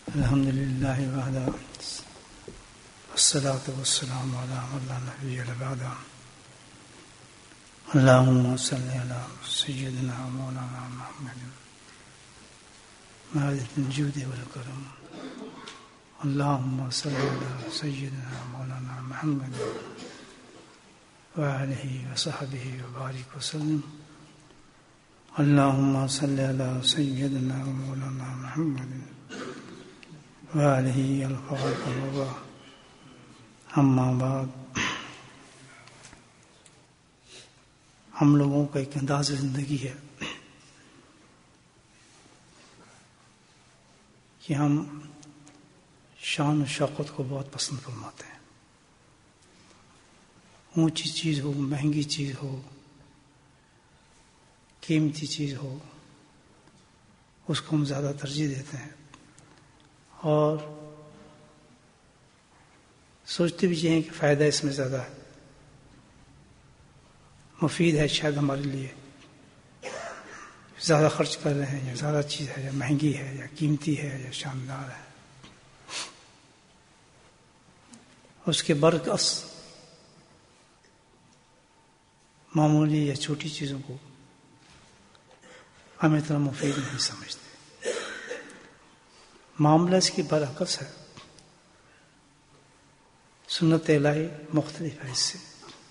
الحمد للہ وحدہ والصلاة والسلام علی من لا نبی بعدہ اللہم صلی علی سیدنا مولانا محمد مالک الجود والکرم اللہم صلی علی سیدنا مولانا محمد وآلہ وصحبہ وبارک وسلم اللہم صلی علی سیدنا مولانا محمد وآلہ الفاظ وبا اما بعد. ہم لوگوں کا ایک انداز زندگی ہے کہ ہم شان و شوکت کو بہت پسند فرماتے ہیں. اونچی چیز ہو، مہنگی چیز ہو، قیمتی چیز ہو، اس کو ہم زیادہ ترجیح دیتے ہیں اور سوچتے بھی یہ ہیں کہ فائدہ اس میں زیادہ ہے، مفید ہے شاید ہمارے لیے. زیادہ خرچ کر رہے ہیں یا زیادہ چیز ہے یا مہنگی ہے یا قیمتی ہے یا شاندار ہے. اس کے برعکس معمولی یا چھوٹی چیزوں کو ہم اتنا مفید نہیں سمجھتے. معاملہ اس کی برعکس ہے. سنت الہی مختلف ہے اس سے.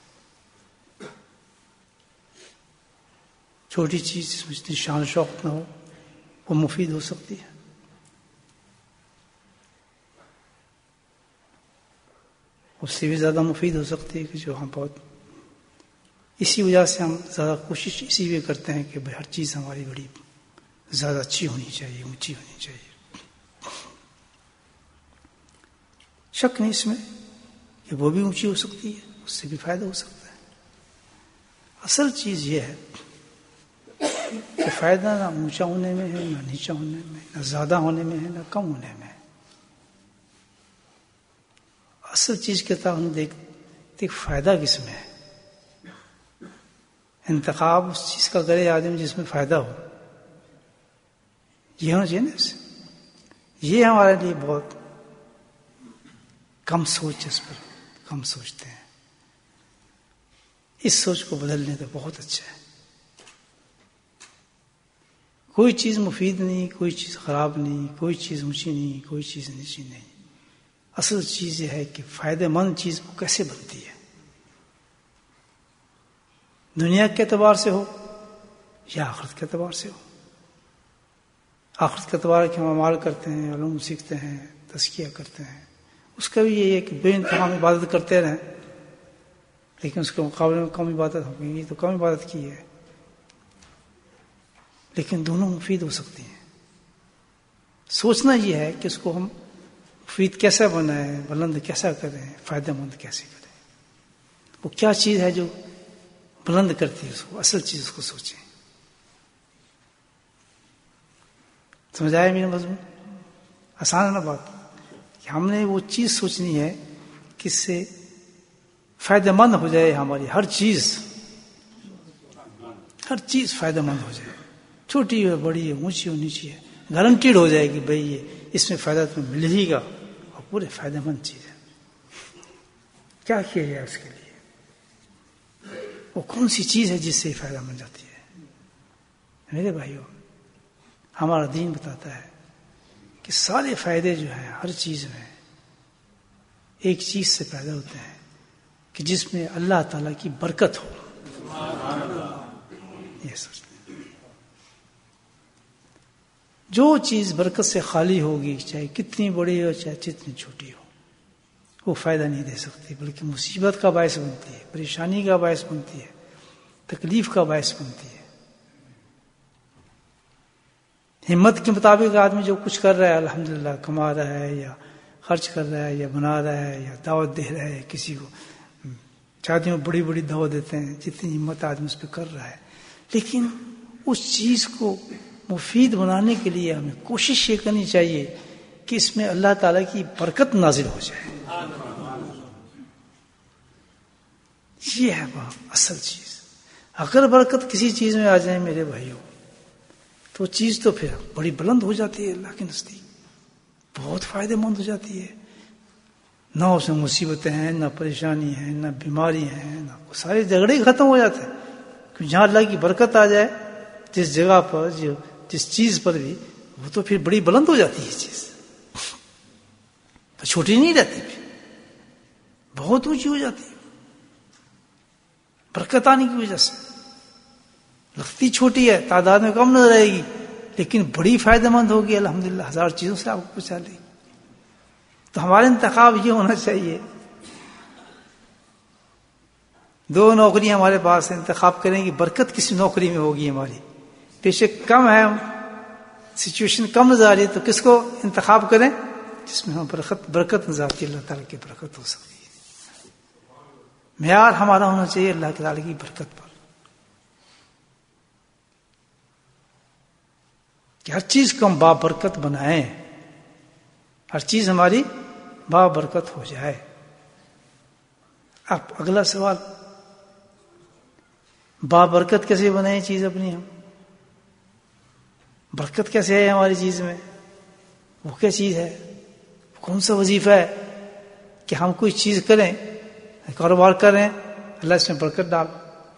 چھوٹی چیز جس میں اتنی شان شوق نہ ہو وہ مفید ہو سکتی ہے، اس سے بھی زیادہ مفید ہو سکتی ہے کہ جو ہم بہت. اسی وجہ سے ہم زیادہ کوشش اسی لیے کرتے ہیں کہ ہر چیز ہماری بڑی زیادہ اچھی ہونی چاہیے، اونچی ہونی چاہیے. شک نہیں اس میں کہ وہ بھی اونچی ہو سکتی ہے، اس سے بھی فائدہ ہو سکتا ہے. اصل چیز یہ ہے کہ فائدہ نہ اونچا ہونے میں ہے، نہ نیچا ہونے میں، نہ زیادہ ہونے میں ہے، نہ کم ہونے میں ہے. اصل چیز کے طرف ہم دیکھتے فائدہ کس میں ہے. انتخاب اس چیز کا کرے آدمی جس میں فائدہ ہو، یہ ہونا چاہیے نا. یہ ہمارے لیے بہت کم سوچ، اس پر کم سوچتے ہیں. اس سوچ کو بدلنے تو بہت اچھا ہے. کوئی چیز مفید نہیں، کوئی چیز خراب نہیں، کوئی چیز اونچی نہیں، کوئی چیز نیچی نہیں. اصل چیز یہ ہے کہ فائدہ مند چیز وہ کیسے بنتی ہے، دنیا کے اعتبار سے ہو یا آخرت کے اعتبار سے ہو. آخرت کے اعتبار کے ہم اعمال کرتے ہیں، علوم سیکھتے ہیں، تزکیہ کرتے ہیں. اس کا بھی یہ ہے کہ بے انتہا عبادت کرتے رہیں، لیکن اس کے مقابلے میں کم عبادت ہوگی. یہ تو کم عبادت کی ہے، لیکن دونوں مفید ہو سکتی ہیں. سوچنا یہ ہے کہ اس کو ہم مفید کیسا بنائیں، بلند کیسا کریں، فائدہ مند کیسے کریں. وہ کیا چیز ہے جو بلند کرتی ہے اس کو، اصل چیز اس کو سوچیں. سمجھ آیا میرا مضمون؟ آسان ہے نا بات کہ ہم نے وہ چیز سوچنی ہے کہ اس سے فائدہ مند ہو جائے. ہماری ہر چیز فائدہ مند ہو جائے، چھوٹی ہو بڑی ہو، اونچی ہو نیچی ہے، گارنٹیڈ ہو جائے کہ بھئی یہ اس میں فائدہ تمہیں مل ہی گا اور پورے فائدہ مند چیز ہے. کیا کیا جائے اس کے لیے؟ وہ کون سی چیز ہے جس سے فائدہ مند جاتی ہے؟ میرے بھائیو، ہمارا دین بتاتا ہے کہ سارے فائدے جو ہیں ہر چیز میں ایک چیز سے پیدا ہوتے ہیں کہ جس میں اللہ تعالیٰ کی برکت ہو. یہ سوچتے ہیں جو چیز برکت سے خالی ہوگی، چاہے کتنی بڑی ہو چاہے جتنی چھوٹی ہو، وہ فائدہ نہیں دے سکتی، بلکہ مصیبت کا باعث بنتی ہے، پریشانی کا باعث بنتی ہے، تکلیف کا باعث بنتی ہے. ہمت کے مطابق آدمی جو کچھ کر رہا ہے، الحمدللہ کما رہا ہے یا خرچ کر رہا ہے یا بنا رہا ہے یا دعوت دے رہا ہے، کسی کو شادیوں میں بڑی بڑی دعوت دیتے ہیں، جتنی ہمت آدمی اس پہ کر رہا ہے. لیکن اس چیز کو مفید بنانے کے لیے ہمیں کوشش یہ کرنی چاہیے کہ اس میں اللہ تعالیٰ کی برکت نازل ہو جائے. یہ ہے وہ اصل چیز. اگر برکت کسی چیز میں آ جائے میرے بھائیوں، تو چیز تو پھر بڑی بلند ہو جاتی ہے اللہ کے نزدیک، بہت فائدہ مند ہو جاتی ہے. نہ اس میں مصیبتیں ہیں، نہ پریشانی ہے، نہ بیماری ہیں، نہ سارے جھگڑے ہی ختم ہو جاتے ہیں. کیونکہ جہاں اللہ کی برکت آ جائے جس جگہ پر، جس چیز پر بھی، وہ تو پھر بڑی بلند ہو جاتی ہے چیز، تو چھوٹی نہیں رہتی، پھر بہت اونچی ہو جاتی ہے برکت آنے کی وجہ سے. لگتی چھوٹی ہے، تعداد میں کم نظر آئے گی، لیکن بڑی فائدہ مند ہوگی الحمدللہ، 1000 چیزوں سے آپ کو پہنچا لے گی. تو ہمارا انتخاب یہ ہونا چاہیے. 2 نوکریاں ہمارے پاس، انتخاب کریں گے برکت کس نوکری میں ہوگی ہماری. بے شک کم ہے، سچویشن کم نظر آ رہی ہے، تو کس کو انتخاب کریں جس میں ہم برکت نظر آتی ہے، اللہ تعالیٰ کی برکت ہو سکتی ہے. معیار ہمارا ہونا چاہیے اللہ تعالیٰ کی برکت پر، کہ ہر چیز کو ہم بابرکت بنائیں، ہر چیز ہماری بابرکت ہو جائے. اب اگلا سوال، بابرکت کیسے بنائیں چیز اپنی؟ ہم برکت کیسے ہے ہماری چیز میں؟ وہ کیا چیز ہے؟ کون سا وظیفہ ہے کہ ہم کوئی چیز کریں، کاروبار کریں، اللہ اس میں برکت ڈال.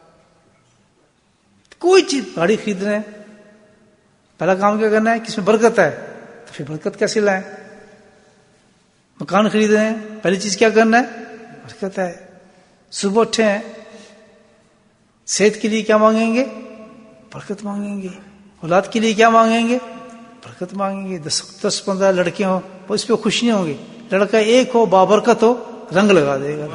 کوئی چیز، گاڑی خرید رہے ہیں، پہلا کام کیا کرنا ہے کہ اس میں برکت ہے، تو پھر برکت کیسے لائیں؟ مکان خرید رہے ہیں، پہلی چیز کیا کرنا ہے؟ برکت ہے. صبح اٹھے ہیں، صحت کے لیے کیا مانگیں گے؟ برکت مانگیں گے. اولاد کے لیے کیا مانگیں گے؟ برکت مانگیں گے. 10-15 لڑکے ہوں، وہ اس پہ خوش نہیں ہوں گے. لڑکا ایک ہو بابرکت ہو، رنگ لگا دے گا.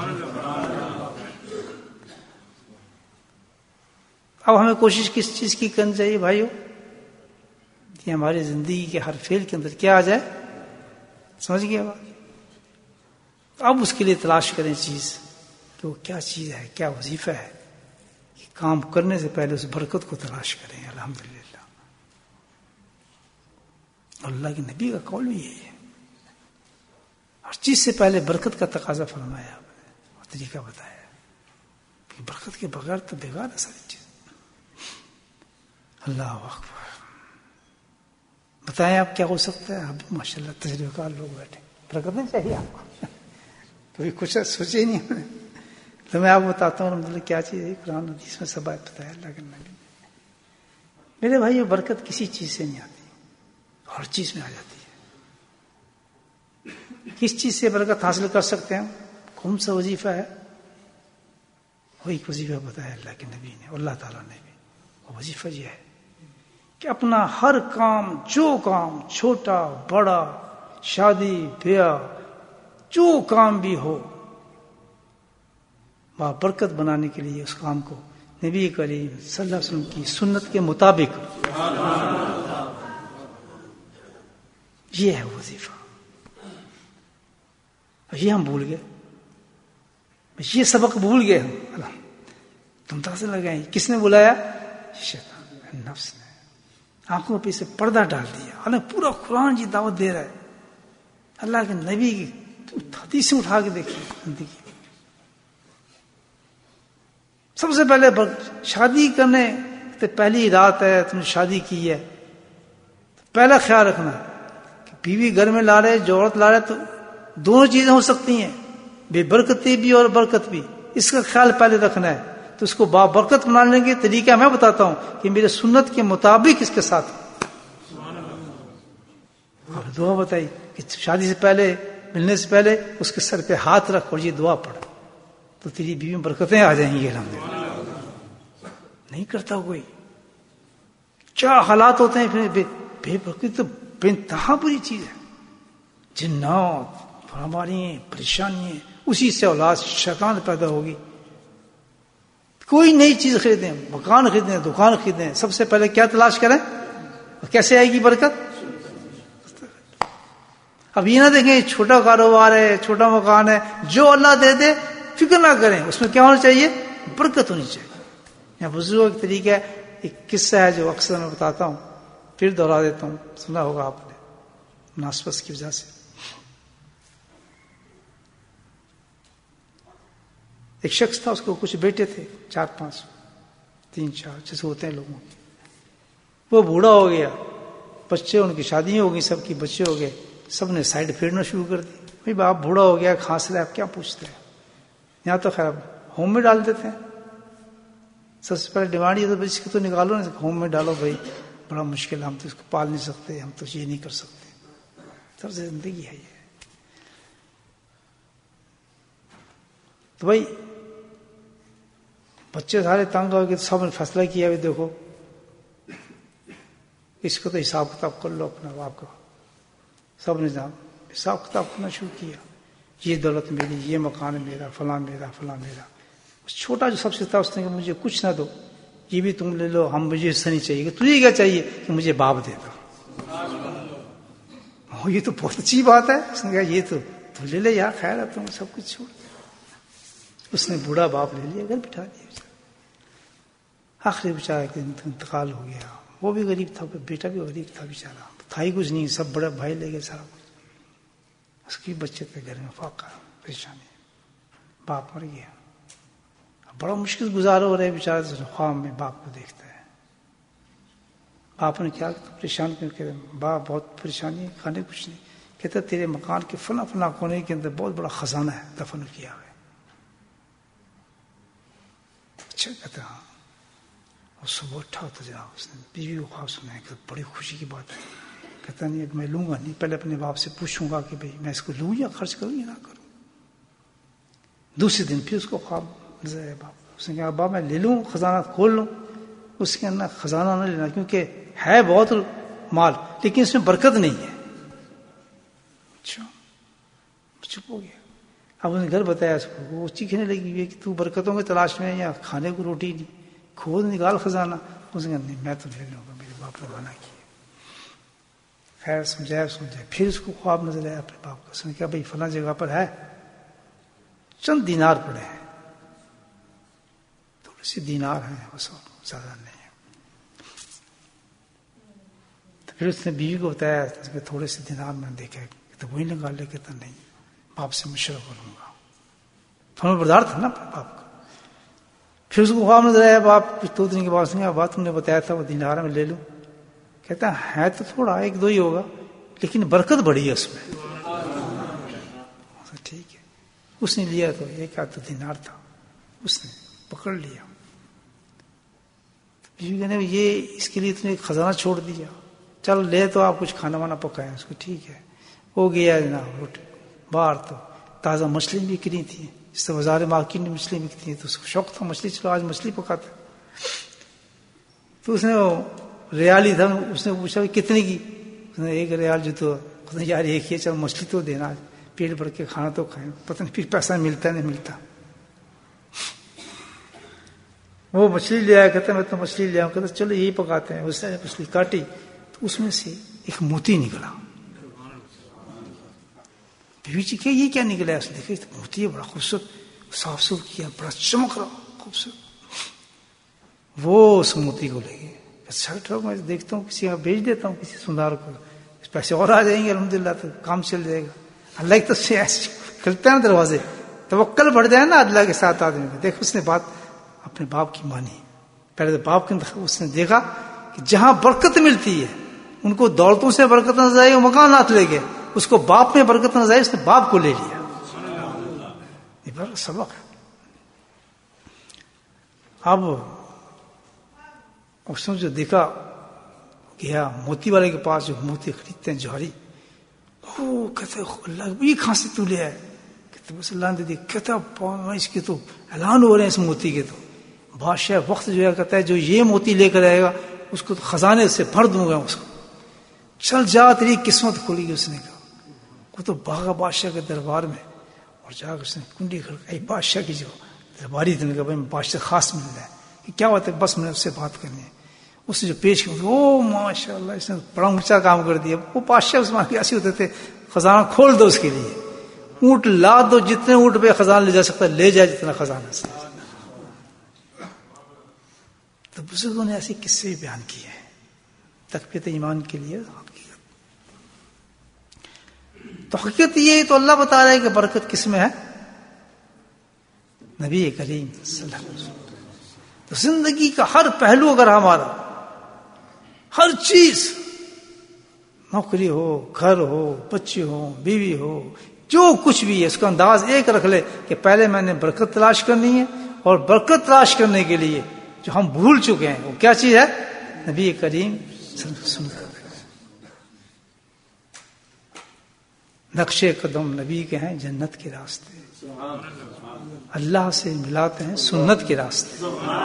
اب ہمیں کوشش کس چیز کی کرنی چاہیے بھائیو؟ کہ ہماری زندگی کے ہر فعل کے اندر کیا آ جائے؟ سمجھ گئے بات؟ اب اس کے لیے تلاش کریں چیز کہ وہ کیا چیز ہے، کیا وظیفہ ہے. کام کرنے سے پہلے اس برکت کو تلاش کریں. الحمدللہ اللہ کے نبی کا قول بھی یہی ہے، ہر چیز سے پہلے برکت کا تقاضا فرمایا آپ نے اور طریقہ بتایا کہ برکت کے بغیر تو بیکار ہے ساری چیز. اللہ اکبر. بتائیں آپ کیا ہو سکتا ہے؟ آپ ماشاء اللہ تجربہ کار لوگ بیٹھے، برکت نہیں چاہیے آپ کو؟ کبھی کچھ سوچے ہی نہیں. تو میں آپ کو بتاتا ہوں الحمدللہ کیا چیز ہے. قرآن حدیث میں سب بتایا اللہ کے نبی. میرے بھائی برکت کسی چیز سے نہیں آتی، ہر چیز میں آ جاتی ہے. کس چیز سے برکت حاصل کر سکتے ہیں؟ کون سا وظیفہ ہے؟ وہی وظیفہ بتایا اللہ کے نبی نے، اللہ تعالیٰ نے بھی. وہ وظیفہ یہ ہے کہ اپنا ہر کام، جو کام چھوٹا بڑا، شادی بیاہ، جو کام بھی ہو، برکت بنانے کے لیے اس کام کو نبی کریم صلی اللہ علیہ وسلم کی سنت کے مطابق، یہ ہے وظیفہ. یہ ہم بھول گئے، یہ سبق بھول گئے ہم. تم تاثر لگائیں، کس نے بلایا؟ شیطان، نفس نے. آنکھوں پہ سے پردہ ڈال دیا. حالانکہ پورا قرآن جی دعوت دے رہا ہے. اللہ کے نبی کی حدیثیں اٹھا کے دیکھیے زندگی. سب سے پہلے شادی کرنے تو پہلی رات ہے، تم نے شادی کی ہے، پہلا خیال رکھنا کہ بیوی گھر میں لا رہے، جو عورت لا رہے، تو دونوں چیزیں ہو سکتی ہیں، بے برکتی بھی اور برکت بھی. اس کا خیال پہلے رکھنا ہے. تو اس کو بابرکت بنانے کے طریقہ میں بتاتا ہوں کہ میرے سنت کے مطابق اس کے ساتھ. اور دعا بتائی کہ شادی سے پہلے، ملنے سے پہلے اس کے سر پہ ہاتھ رکھ اور یہ دعا پڑھ، تو تیری بیوی میں برکتیں آ جائیں گی. الحمدللہ. نہیں کرتا کوئی. کیا حالات ہوتے ہیں پھر. بے برکت تو بے انتہا بری چیز ہے. جنات، بیماریاں، پریشانیاں، اسی سے اولاد شیطان پیدا ہوگی. کوئی نئی چیز خریدیں، مکان خریدیں، دکان خریدیں، سب سے پہلے کیا تلاش کریں؟ کیسے آئے گی برکت؟ اب یہ نہ دیکھیں چھوٹا کاروبار ہے، چھوٹا مکان ہے، جو اللہ دے دے فکر نہ کریں. اس میں کیا ہونا چاہیے؟ برکت ہونی چاہیے. یہاں بزرگوں کا طریقہ ہے. ایک قصہ ہے جو اکثر میں بتاتا ہوں، پھر دوہرا دیتا ہوں، سنا ہوگا آپ نے مناسبت کی وجہ سے. ایک شخص تھا، اس کو کچھ بیٹے تھے، 4-5، 3-4 جیسے ہوتے ہیں لوگوں کے. وہ بوڑھا ہو گیا، بچے ان کی شادی ہو گئی، سب کی بچے ہو گئے. سب نے سائڈ پھیرنا شروع کر دی. بھائی باپ بوڑھا ہو گیا, کھانس رہا ہے, آپ کیا پوچھتے ہیں؟ یہاں تو خیر ہوم میں ڈال دیتے ہیں. سب سے پہلے ڈیمانڈ یہ تو اس کو تو نکالو نا, ہوم میں ڈالو بھائی, بڑا مشکل ہے, ہم تو اس کو پال نہیں سکتے, ہم تو یہ نہیں کر سکتے. طرز زندگی ہے یہ. تو بھائی بچے سارے تنگ ہو گئے, سب نے فیصلہ کیا بھی دیکھو اس کو تو حساب کتاب کر لو اپنا باپ کا. سب نے حساب کتاب کرنا شروع کیا, یہ دولت میری, یہ مکان میرا, فلاں میرا, فلاں میرا. چھوٹا جو سب سے تھا اس نے کہ مجھے کچھ نہ دو, یہ بھی تم لے لو, ہم مجھے حصہ نہیں چاہیے. کہ تجھے کیا چاہیے؟ کہ مجھے باپ دے دو. یہ تو بہت اچھی بات ہے. اس نے کہا یہ تو لے لے یار, خیر ہے تم سب کچھ چھوڑ. اس نے بوڑھا باپ لے لیا, گھر بٹھا دیا. آخری بیچارہ کے انتقال ہو گیا. وہ بھی غریب تھا, بیٹا بھی غریب تھا بیچارہ, تھا ہی کچھ نہیں, سب بڑے بھائی لے گئے سارا کچھ. اس کی بچے کے گھر میں فاقہ پریشانی, باپ مر گیا. بڑا مشکل گزار ہو رہے بیچارہ, خواب میں باپ کو دیکھتا ہے. آپ نے کیا پریشان کیوں کہ باپ بہت پریشانی ہے, کھانے کچھ نہیں. کہتا تیرے مکان کے فلاں فلاں کونے کے اندر بہت بڑا خزانہ ہے, دفن کیا ہوا ہے. اچھا کہتا ہاں. اور صبح اٹھا تو جناب اس نے بیوی کو خواب سنایا کہ بڑی خوشی کی بات ہے. کہتا نہیں میں لوں گا نہیں, پہلے اپنے باپ سے پوچھوں گا کہ بھئی میں اس کو لوں یا خرچ کروں یا نہ کروں. دوسرے دن پھر اس کو خواب نظر آیا باپ. اس نے کہا باپ میں لے لوں, خزانہ کھول لوں. اس کے اندر خزانہ نہ لینا, کیونکہ ہے بہت مال لیکن اس میں برکت نہیں ہے. اچھا چپ ہو گیا. اب اس نے گھر بتایا اس کو, وہ چیخنے لگی ہوئی کہ تو برکتوں کی تلاش میں یا کھانے کو روٹی نہیں, کھود نکال خزانہ. اس نے کہا نہیں میں تو لے لوں گا, میرے باپ نے منع کیا. خیر سمجھایا. پھر اس کو خواب نظر آیا اپنے باپ کا. اس نے کہا بھائی فلاں جگہ پر ہے, چند دینار پڑے ہیں, تھوڑے سے دینار ہیں بس, زیادہ نہیں ہے. تو پھر اس نے بیوی کو بتایا کہ تھوڑے سے دینار میں نے دیکھا, تو وہی نکال لے. کہتا نہیں باپ سے مشورہ کروں گا. فرما بردار تھا نا باپ کا. پھر اس کو خواب نظر آیا باپ کچھ 2 دن کے بعد. سنگا بات تم نے بتایا تھا وہ دینار میں لے لوں. کہتا ہے تو تھوڑا 1-2 ہی ہوگا لیکن برکت بڑی ہے اس میں. ٹھیک ہے. اس نے لیا تو 1-2 دینار تھا, اس نے پکڑ لیا. کہنے یہ اس کے لیے تم نے ایک خزانہ چھوڑ دیا, چل لے تو آپ کچھ کھانا وانا پکائیں. اس کو ٹھیک ہے. ہو گیا جناب روٹی باہر, تو تازہ مچھلی بک رہی تھی. اس سے بازار مارکیٹ میں مچھلی بکتی ہے, تو اس کو شوق تھا مچھلی, چلو آج مچھلی پکاتے. تو اس نے ریال ہی تھا, اس نے پوچھا کتنے کی؟ اس نے 1 ریال. جو تو یار ایک ہی, چل مچھلی تو دینا, پیٹ بھر کے کھانا تو کھائیں, پتہ نہیں پھر پیسہ ملتا نہیں ملتا. وہ مچھلی لے آیا. کہتا میں تو مچھلی لے آؤں. کہتا چلو یہی پکاتے ہیں. اس نے مچھلی کاٹی تو اس میں سے ایک موتی نکلا. بیوی جی کہ یہ کیا نکلا؟ اس نے دیکھا موتی ہے, بڑا خوبصورت, صاف ستھرا کیا, بڑا چمک رہا, خوبصورت. وہ اس موتی کو لے گئے. اچھا میں دیکھتا ہوں کسی کا بیچ دیتا ہوں, کسی سندار کو, پیسے اور آ جائیں گے الحمدللہ, تو کام چل جائے گا. اللہ کی طرف سے ایسے کھلتے ہیں دروازے, توکل بڑھ جائے نا اللہ کے ساتھ آدمی کو. دیکھ اس نے بات اپنے باپ کی مانی. پہلے تو باپ کے اس نے دیکھا کہ جہاں برکت ملتی ہے ان کو دولتوں سے برکت نظر آئی, وہ مکانات لے گئے. اس کو باپ میں برکت نظر آئی, اس نے باپ کو لے لیا. یہ بڑا سبق ہے. اب اس نے جو دیکھا گیا موتی والے کے پاس, جو موتی خریدتے ہیں جوہری, وہ کہتے اللہ یہ کہاں سے تو لے آئے؟ کہتے بس اللہ نے دی. کہتا اس کے تو اعلان ہو رہے ہیں اس موتی کے. تو بادشاہ وقت جو ہے کہتا ہے جو یہ موتی لے کر آئے گا اس کو خزانے سے بھر دوں گا. اس کو چل جا تیری قسمت کھلی. اس نے کہا وہ تو بھاگا بادشاہ کے دربار میں, اور جا کر اس نے کنڈی کھڑکائی. بادشاہ کی جو درباری تھی, نے کہا بھائی بادشاہ خاص مل رہا ہے, کہ کیا بات ہے؟ بس میں نے اس سے بات کرنی ہے. اس نے جو پیش کیا, او ماشاء اللہ, اس نے بڑا اونچا کام کر دیا. وہ بادشاہ عثمان کے ایسے ہوتے تھے, خزانہ کھول دو اس کے لیے, اونٹ لا دو, جتنے اونٹ پہ خزانہ لے جا سکتا ہے لے جائے, جتنا خزانہ سے. تو بزرگوں نے ایسے قصے بیان کیے ہیں تقویت ایمان کے لیے. تو حقیقت یہ تو اللہ بتا رہا ہے کہ برکت کس میں ہے؟ نبی کریم صلی اللہ علیہ وسلم. تو زندگی کا ہر پہلو اگر ہمارا, ہر چیز نوکری ہو، گھر ہو، بچے ہو، بیوی ہو، جو کچھ بھی ہے اس کا انداز ایک رکھ لے کہ پہلے میں نے برکت تلاش کرنی ہے، اور برکت تلاش کرنے کے لیے جو ہم بھول چکے ہیں وہ کیا چیز ہے؟ نبی کریم سنت۔ نقش قدم نبی کے ہیں جنت کے راستے، اللہ سے ملاتے ہیں سنت کے راستے۔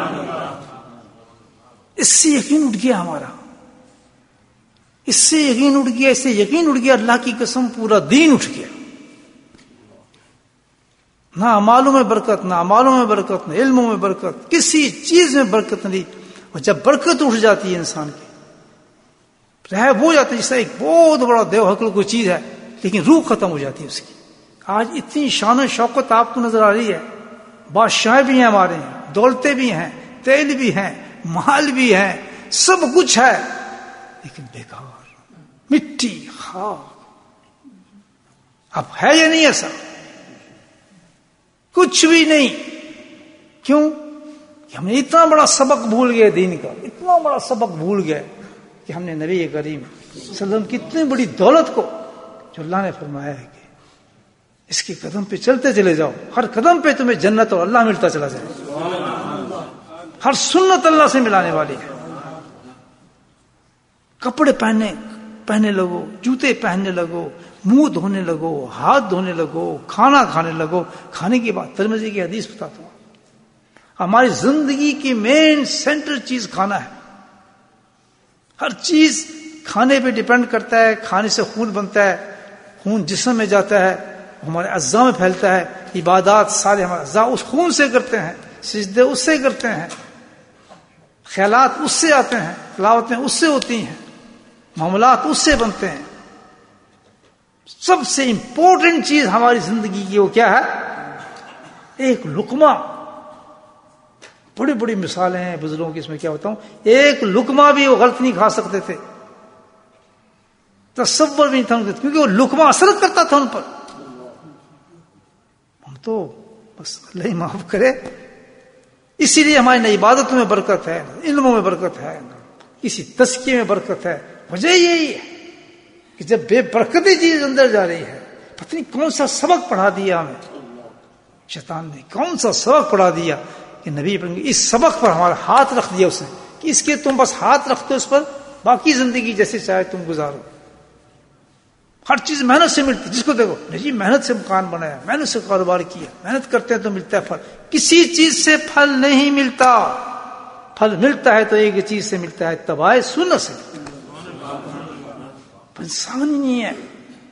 اس سے یقین اٹھ گیا ہمارا، اس سے یقین اٹھ گیا، اس سے یقین اٹھ گیا، اللہ کی قسم پورا دین اٹھ گیا۔ نہ اعمالوں میں برکت، نہ اعمالوں میں برکت، نہ علموں میں برکت، کسی چیز میں برکت نہیں۔ اور جب برکت اٹھ جاتی ہے انسان کی، رہ وہ جاتا ہے جس طرح ایک بہت بڑا دیو حقل کوئی چیز ہے لیکن روح ختم ہو جاتی ہے اس کی۔ آج اتنی شان و شوکت آپ کو نظر آ رہی ہے، بادشاہ بھی ہیں ہمارے ہیں، دولتیں بھی ہیں، تیل بھی ہیں، مال بھی ہیں، سب کچھ ہے، لیکن بیکار، مٹی، خاک۔ اب ہے یا نہیں ایسا؟ کچھ بھی نہیں۔ کیوں؟ کہ ہم نے اتنا بڑا سبق بھول گئے دین کا، اتنا بڑا سبق بھول گئے کہ ہم نے نبی کریم صلی اللہ علیہ وسلم کی اتنی بڑی دولت کو، جو اللہ نے فرمایا ہے کہ اس کے قدم پہ چلتے چلے جاؤ، ہر قدم پہ تمہیں جنت اور اللہ ملتا چلا جائے، ہر سنت اللہ سے ملانے والی ہے۔ کپڑے پہننے لگو، جوتے پہننے لگو، منہ دھونے لگو، ہاتھ دھونے لگو، کھانا کھانے لگو۔ کھانے کی بات ترمذی کی حدیث بتاتا ہوں، ہماری زندگی کی مین سینٹر چیز کھانا ہے۔ ہر چیز کھانے پہ ڈیپینڈ کرتا ہے، کھانے سے خون بنتا ہے، خون جسم میں جاتا ہے، ہمارے اعضاء میں پھیلتا ہے، عبادات سارے ہمارے اعضاء اس خون سے کرتے ہیں، سجدے اس سے کرتے ہیں، خیالات اس سے آتے ہیں، تلاوتیں اس سے ہوتی ہیں، معاملات اس سے بنتے ہیں۔ سب سے امپورٹنٹ چیز ہماری زندگی کی وہ کیا ہے؟ ایک لقمہ۔ بڑی بڑی مثالیں ہیں بزرگوں کی، اس میں کیا ہوتا ہوں، ایک لقمہ بھی وہ غلط نہیں کھا سکتے تھے، تصور بھی نہیں تھا ان کو، کیونکہ وہ لقمہ اثر کرتا تھا ان پر۔ ہم تو بس اللہ ہی معاف کرے، اسی لیے ہماری نہ عبادتوں میں برکت ہے، نہ علموں میں برکت ہے، نہ کسی تزکیے میں برکت ہے۔ وجہ یہی ہے کہ جب بے برکتی چیز اندر جا رہی ہے، پتہ نہیں کون سا سبق پڑھا دیا ہمیں شیطان نے، کون سا سبق پڑھا دیا کہ نبی اس سبق پر ہمارا ہاتھ رکھ دیا اس نے کہ اس کے تم بس ہاتھ رکھتے اس پر، باقی زندگی جیسے چاہے تم گزارو۔ ہر چیز محنت سے ملتی، جس کو دیکھو جی محنت سے مکان بنایا، محنت سے کاروبار کیا، محنت کرتے ہیں تو ملتا ہے پھل۔ کسی چیز سے پھل نہیں ملتا، پھل ملتا ہے تو ایک چیز سے ملتا ہے، اتباع سنت سے۔ انسان ہی نہیں ہے،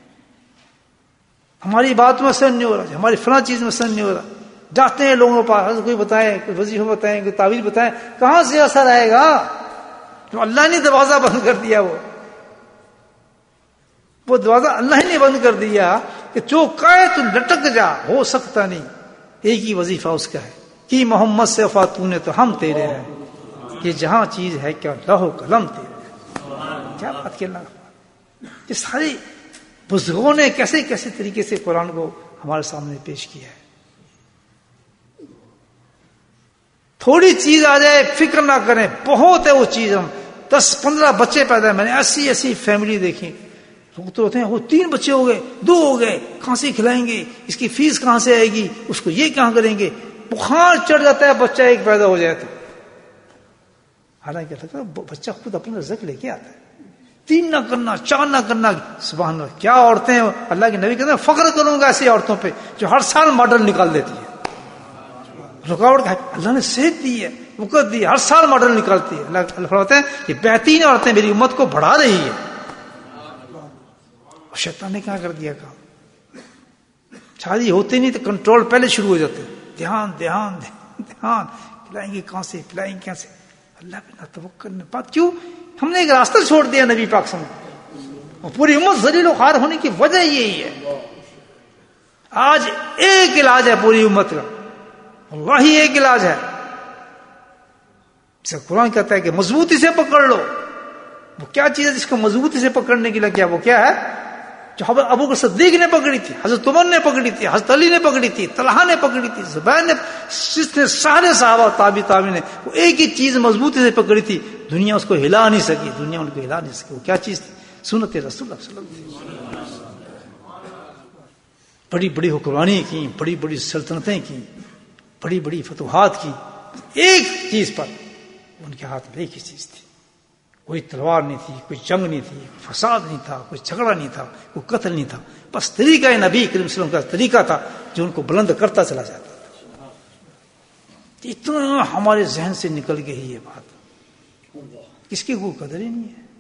ہماری بات میں اثر نہیں ہو رہا، ہماری فلاں چیز میں اثر نہیں ہو رہا، جاتے ہیں لوگوں کے پاس، کوئی بتائیں، کوئی وظیفہ بتائیں، کوئی تعویذ بتائیں، کہاں سے اثر آئے گا؟ جو اللہ نے دروازہ بند کر دیا، وہ دروازہ اللہ نے بند کر دیا کہ جو کہے تو لٹک جا، ہو سکتا نہیں۔ ایک ہی وظیفہ اس کا ہے کہ محمد سے وفا تو نے تو ہم تیرے ہیں، یہ جہاں چیز ہے کیا لوح و قلم تیرے۔ کیا بات کہ اللہ، یہ سارے بزرگوں نے کیسے کیسے طریقے سے قرآن کو ہمارے سامنے پیش کیا ہے۔ تھوڑی چیز آ جائے فکر نہ کریں، بہت ہے وہ چیز۔ ہم 10-15 بچے پیدا، میں نے ایسی فیملی دیکھی، تو ہوتے ہیں وہ 3 بچے ہو گئے، 2 ہو گئے، کہاں سے کھلائیں گے، اس کی فیس کہاں سے آئے گی، اس کو یہ کہاں کریں گے، بخار چڑھ جاتا ہے بچہ ایک پیدا ہو جائے تو۔ حالانکہ لگتا ہے بچہ خود اپنا رزق لے کے آتا ہے، 3 نہ کرنا، 4 نہ کرنا۔ سبحان اللہ، کیا عورتیں ہیں، اللہ کے نبی کہتے ہیں فخر کروں گا ایسی عورتوں پہ جو ہر سال ماڈل نکال دیتی ہے۔ رکاوٹ کا اللہ نے صحت دی ہے، وقت دی ہے، ہر سال ماڈل نکالتی ہے۔ اللہ فرماتے ہیں یہ بہترین عورتیں میری امت کو بڑھا رہی ہے۔ شیطان نے کیا کر دیا کام، شادی ہوتی نہیں تو کنٹرول پہلے شروع ہو جاتے، دھیان دھیان دھیان، پلائیں گے کہاں سے، پلائیں گے کہاں سے۔ اللہ پہ نہ توکل نہ بات، کیوں؟ ہم نے ایک راستہ چھوڑ دیا نبی پاک صلی اللہ علیہ وسلم، اور پوری امت ذلیل و خوار ہونے کی وجہ یہی ہے۔ آج ایک علاج ہے پوری امت کا، وہی ایک علاج ہے، جسے قرآن کہتا ہے کہ مضبوطی سے پکڑ لو۔ وہ کیا چیز ہے جس کو مضبوطی سے پکڑنے کی لگیا؟ وہ کیا ہے؟ جو ابو بکر صدیق نے پکڑی تھی، حضرت عمر نے پکڑی تھی، حضرت علی نے پکڑی تھی، طلحہ نے پکڑی تھی، زبیر نے، سارے صحابہ تابعین نے وہ ایک ہی چیز مضبوطی سے پکڑی تھی، دنیا اس کو ہلا نہیں سکی، دنیا ان کو ہلا نہیں سکی۔ وہ کیا چیز تھی؟ سنت رسول اللہ صلی اللہ علیہ وسلم. بڑی بڑی حکمرانی کی، بڑی بڑی سلطنتیں کی، بڑی بڑی فتوحات کی، ایک چیز پر ان کے ہاتھ میں ایک ہی چیز تھی. کوئی تلوار نہیں تھی، کوئی جنگ نہیں تھی، فساد نہیں تھا، کوئی جھگڑا نہیں تھا، کوئی قتل نہیں تھا. بس طریقہ نبی کریم صلی اللہ علیہ وسلم کا طریقہ تھا جو ان کو بلند کرتا چلا جاتا تھا. اتنا ہمارے ذہن سے نکل گئی یہ بات، کس کی کوئی قدر ہی نہیں ہے.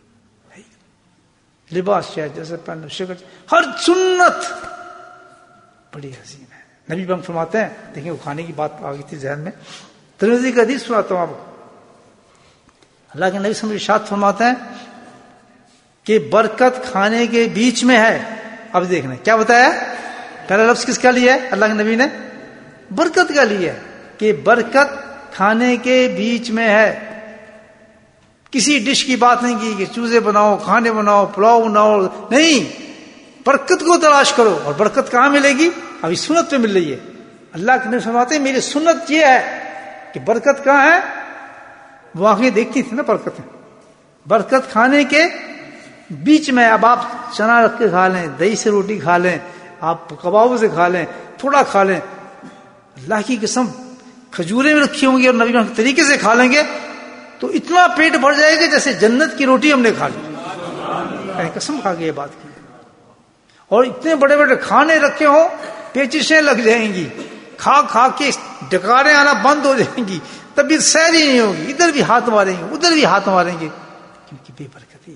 لباس چاہے جیسے پہن شکل، ہر سنت بڑی حسین ہے. نبی بم فرماتے ہیں، دیکھیں وہ کھانے کی بات آ گئی تھی ذہن میں، ترمذی کا حدیث سناتا ہوں آپ کو. اللہ کے نبی صلی اللہ علیہ وسلم ارشاد فرماتے ہیں کہ برکت کھانے کے بیچ میں ہے. اب دیکھنا کیا بتایا، پہلا لفظ کس کا لیا ہے؟ اللہ کے نبی نے برکت کا لیا ہے کہ برکت کھانے کے بیچ میں ہے. کسی ڈش کی بات نہیں کی کہ چوزے بناؤ، کھانے بناؤ، پلاؤ بناؤ، نہیں، برکت کو تلاش کرو. اور برکت کہاں ملے گی؟ ابھی سنت پہ مل رہی ہے. اللہ کے نبی فرماتے ہیں میری سنت یہ ہے کہ برکت کہاں ہے. وہ آنکھیں دیکھتی تھی نا برکتیں، برکت کھانے کے بیچ میں. اب آپ چنا رکھ کے کھا لیں، دہی سے روٹی کھا لیں، آپ کبابوں سے کھا لیں، تھوڑا کھا لیں، اللہ کی قسم کھجوریں میں رکھی ہوں گی اور نبی کے طریقے سے کھا لیں گے تو اتنا پیٹ بھر جائے گا جیسے جنت کی روٹی ہم نے کھا لی. قسم کھا کے یہ بات کی. اور اتنے بڑے بڑے کھانے رکھے ہوں، پیچشیں لگ جائیں گی، کھا کھا کے ڈکاریں آنا بند ہو جائیں گی، طبیعت سیر ہی نہیں ہوگی، ادھر بھی ہاتھ ماریں گے ادھر بھی ہاتھ ماریں گے، کیونکہ بے برکتی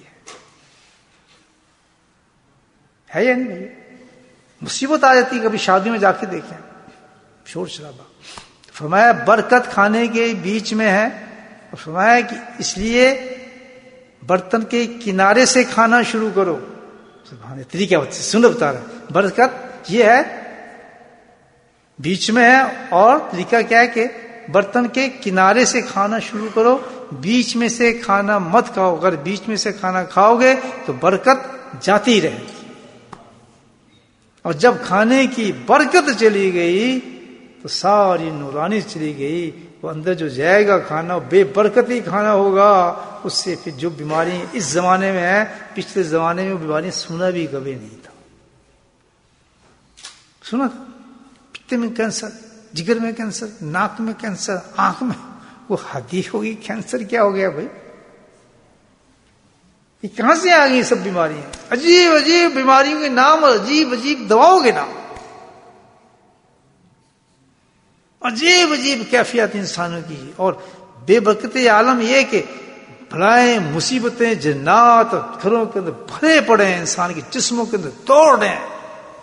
ہے یا نہیں. مصیبت آ جاتی ہے. کبھی شادیوں میں جا کے دیکھیں، شور شرابہ. فرمایا برکت کھانے کے بیچ میں ہے. فرمایا کہ اس لیے برتن کے کنارے سے کھانا شروع کرو. طریقہ سن بتا رہا ہے، برکت یہ ہے بیچ میں ہے، اور طریقہ کیا ہے کہ برتن کے کنارے سے کھانا شروع کرو، بیچ میں سے کھانا مت کھاؤ. اگر بیچ میں سے کھانا کھاؤ گے تو برکت جاتی رہے گی. اور جب کھانے کی برکت چلی گئی تو ساری نورانی چلی گئی. وہ اندر جو جائے گا کھانا بے برکتی کھانا ہوگا. اس سے پھر جو بیماری اس زمانے میں ہے، پچھلے زمانے میں بیماری سنا بھی کبھی نہیں تھا. سنا تھا پتے میں کینسر، جگر میں کینسر، ناک میں کینسر، آنکھ میں. وہ حد ہی ہوگی، کینسر کیا ہو گیا بھائی؟ یہ کہاں سے آ گئی سب بیماریاں؟ عجیب عجیب بیماریوں کے نام اور عجیب عجیب دواؤں کے نام، عجیب عجیب کیفیت انسانوں کی. اور بے برکت عالم یہ کہ بلائیں، مصیبتیں، جنات گھروں کے اندر بھرے پڑے ہیں، انسان کے جسموں کے اندر دوڑ رہے ہیں.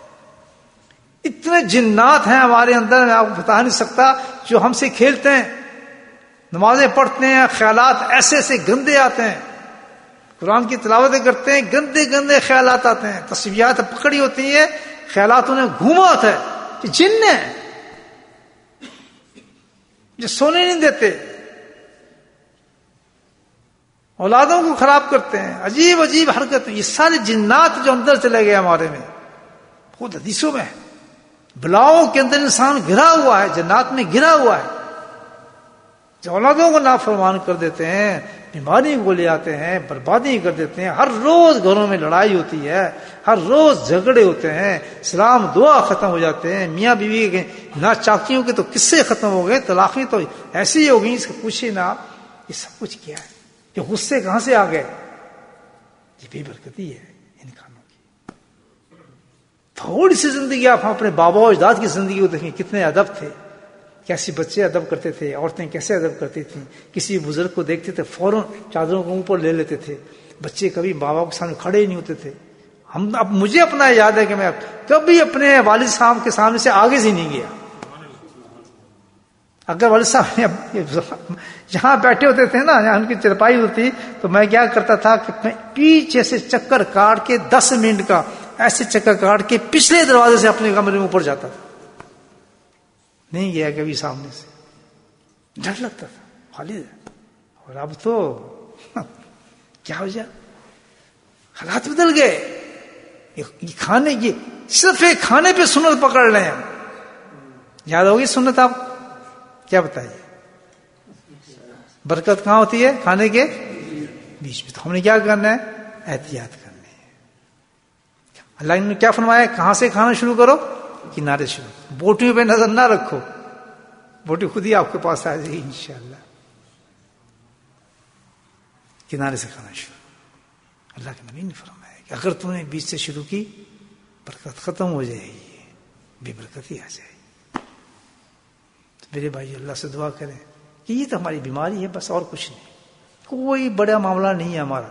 اتنے جنات ہیں ہمارے اندر، میں آپ کو بتا نہیں سکتا، جو ہم سے کھیلتے ہیں، نمازیں پڑھتے ہیں، خیالات ایسے ایسے گندے آتے ہیں، قرآن کی تلاوتیں کرتے ہیں، گندے گندے خیالات آتے ہیں، تصویرات پکڑی ہوتی ہیں، خیالات انہیں گھوما ہوتا ہے کہ جن ہیں جو سونے نہیں دیتے، اولادوں کو خراب کرتے ہیں، عجیب عجیب حرکتیں. یہ سارے جنات جو اندر چلے گئے ہمارے میں، خود حدیثوں میں بلاؤں کے اندر انسان گھرا ہوا ہے، جنات میں گھرا ہوا ہے. جو اولادوں کو نافرمان کر دیتے ہیں، بیماری کو لے آتے ہیں، بربادی کر دیتے ہیں. ہر روز گھروں میں لڑائی ہوتی ہے، ہر روز جھگڑے ہوتے ہیں، سلام دعا ختم ہو جاتے ہیں، میاں بیوی کے ناچاکیوں کے تو قصے ختم ہو گئے، طلاقیں تو ایسی ہو گئی، اس کو پوچھے نا. یہ سب کچھ کیا ہے؟ یہ غصے کہاں سے آ گئے؟ یہ بے برکتی ہے ان کھانوں کی. تھوڑی سی زندگی آپ اپنے بابا و اجداد کی زندگی کو دیکھیں، کتنے ادب تھے، کیسے بچے ادب کرتے تھے، عورتیں کیسے ادب کرتی تھیں. کسی بزرگ کو دیکھتے تھے فوراً چادروں کو اوپر لے لیتے تھے. بچے کبھی باپ کے سامنے کھڑے ہی نہیں ہوتے تھے. اب مجھے اپنا یاد ہے کہ میں کبھی اپنے والد صاحب کے سامنے سے آگے سے نہیں گیا. اگر والد صاحب نے جہاں بیٹھے ہوتے تھے نا، یہاں ان کی چرپائی ہوتی، تو میں کیا کرتا تھا کہ میں پیچھے سے چکر کاٹ کے 10 منٹ کا ایسے چکر کاٹ کے پچھلے دروازے سے اپنے کمرے میں اوپر جاتا تھا. نہیں گیا کبھی سامنے سے، ڈر لگتا تھا خالد. اور اب تو کیا ہو جائے، حالات بدل گئے. یہ کھانے کی صرف ایک کھانے پہ سنت پکڑ لیں. یاد ہوگی سنت؟ آپ کیا بتائیے؟ برکت کہاں ہوتی ہے؟ کھانے کے بیچ میں. تو ہم نے کیا کرنا ہے؟ احتیاط کرنی ہے. اللہ نے کیا فرمایا؟ کہاں سے کھانا شروع کرو؟ کنارے شروع. بوٹیوں پہ نظر نہ رکھو، بوٹی خود ہی آپ کے پاس آ جائے گی انشاءاللہ. کنارے سے کھانا شروع. اللہ کے نبی نے فرمایا کہ اگر تم نے بیچ سے شروع کی برکت ختم ہو جائے گی، بے برکتی آ جائے گی. تو میرے بھائی اللہ سے دعا کریں کہ یہ تو ہماری بیماری ہے بس، اور کچھ نہیں، کوئی بڑا معاملہ نہیں ہے ہمارا.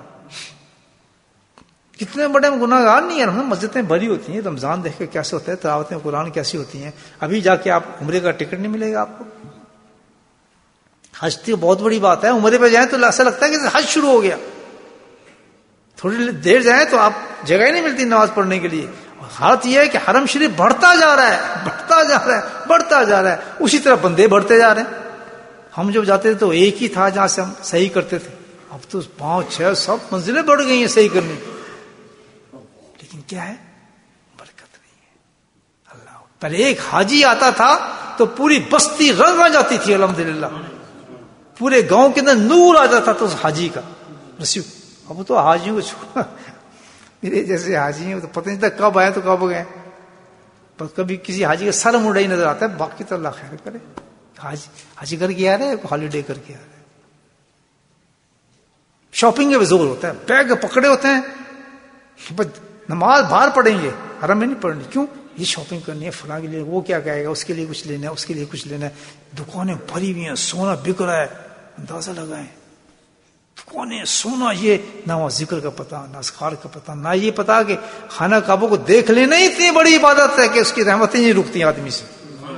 کتنے بڑے ہم گناہ گار نہیں ہیں. مسجدیں بھری ہوتی ہیں، رمضان دیکھ کے کیسے ہوتا ہے، تلاوتیں قرآن کیسی ہوتی ہیں. ابھی جا کے آپ عمرے کا ٹکٹ نہیں ملے گا آپ کو. حج تو بہت بڑی بات ہے، عمرے پہ جائیں تو ایسا لگتا ہے کہ حج شروع ہو گیا. تھوڑی دیر جائیں تو آپ جگہ ہی نہیں ملتی نماز پڑھنے کے لیے. حالت یہ ہے کہ حرم شریف بڑھتا جا رہا ہے، بڑھتا جا رہا ہے، بڑھتا جا رہا ہے. اسی طرح بندے بڑھتے جا رہے ہیں. ہم جب جاتے تھے تو ایک ہی تھا جہاں سے ہم صحیح کرتے تھے، اب تو 5 6 7 منزلیں بڑھ گئی ہیں صحیح کرنے کی. لیکن کیا ہے؟ برکت نہیں ہے. اللہ پہلے ایک حاجی آتا تھا تو پوری بستی رنگ آ جاتی تھی. الحمدللہ پورے گاؤں کے اندر نور آ جاتا تھا اس حاجی کا. اب تو حاجیوں کو چھوڑا، میرے جیسے حاجی ہیں تو پتہ نہیں تھا کب آئے تو کب گئے. پر کبھی کسی حاجی کا سر مڑا ہی نظر آتا ہے. باقی تو اللہ خیر کرے. حاجی کر کے آ رہے ہیں، ہالیڈے کر کے آ رہے ہیں. شاپنگ کا بھی زور ہوتا ہے، بیگ پکڑے ہوتے ہیں. نماز باہر پڑھیں گے، حرم میں نہیں پڑھنی. کیوں؟ یہ شاپنگ کرنی ہے فلاں کے لیے، وہ کیا کہے گا، اس کے لیے کچھ لینا ہے، اس کے لیے کچھ لینا ہے. دکانیں بھری ہوئی ہیں، سونا بک رہا ہے. اندازہ لگائیں دکانیں، سونا. یہ نہ وہ ذکر کا پتہ، نہ اذکار کا پتہ، نہ یہ پتا کہ خانہ کعبہ کو دیکھ لینا ہی اتنی بڑی عبادت ہے کہ اس کی رحمتیں نہیں رکتی آدمی سے.